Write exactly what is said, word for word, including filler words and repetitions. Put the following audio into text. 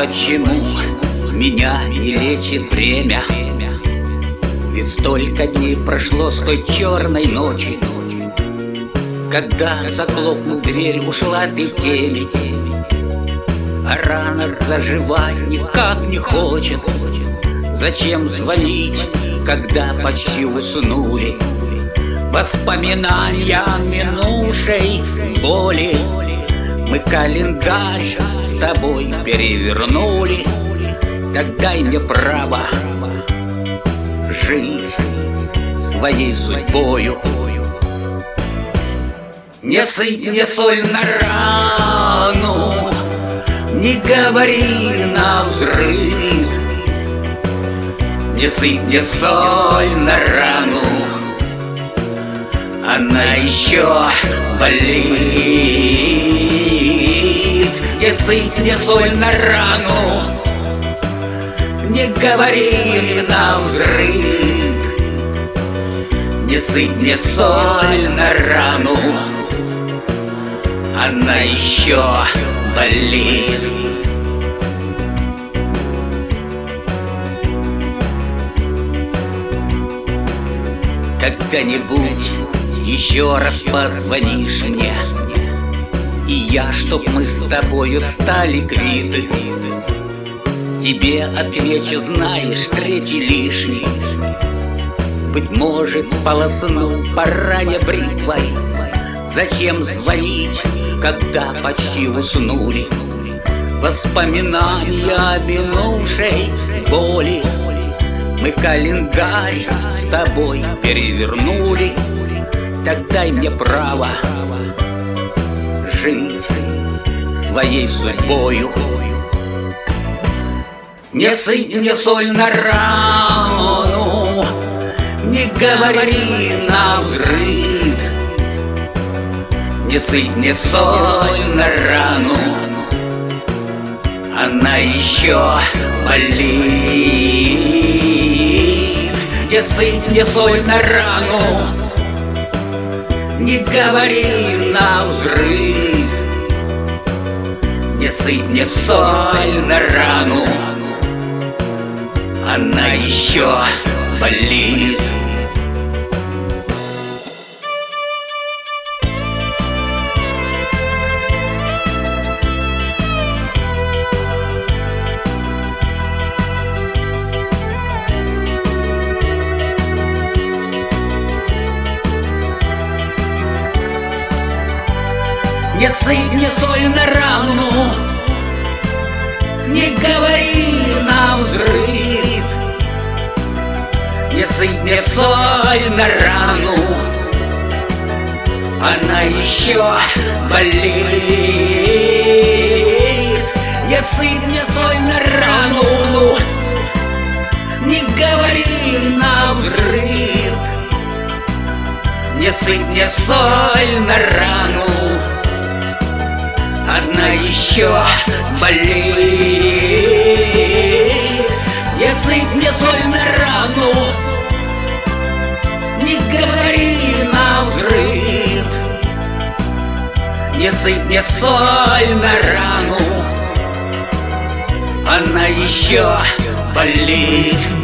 почему меня не лечит время? Ведь столько дней прошло с той черной ночи, когда, захлопнув дверь, ушла ты в темень. А рана заживать никак не хочет. Зачем звонить, когда почти уснули? Воспоминания минувшей боли мы календарь с тобой перевернули. Так дай мне право жить своей судьбою. Не сыпь мне соль на рану, не говори навзрыд. Не сыпь мне соль на рану, она еще болит. Не сыпь мне соль на рану, не говори навзрыд. Не сыпь мне соль на рану, она еще болит. Когда-нибудь еще раз позвонишь мне, и я, чтоб мы с тобою стали квиты, тебе отвечу, знаешь, третий лишний. Быть может, полосну по ране бритвой. Зачем звонить, когда почти уснули? Воспоминания о минувшей боли мы календарь с тобой перевернули. Так дай мне право жить своей судьбою. Не сыпь мне соль на рану, не говори навзрыд. Не сыпь мне соль на рану, она еще болит. Не сыпь мне соль на рану, не говори навзрыд. Не сыпь мне соль на рану, она еще болит. Не сыпь мне соль на рану, не говори навзрыд. Не сыпь мне соль на рану, она еще болит. Не сыпь мне соль на рану, не говори навзрыд. Не сыпь мне соль на рану, она еще болит. Не сыпь мне соль на рану, не говори навзрыд. Не сыпь мне соль на рану, она еще болит.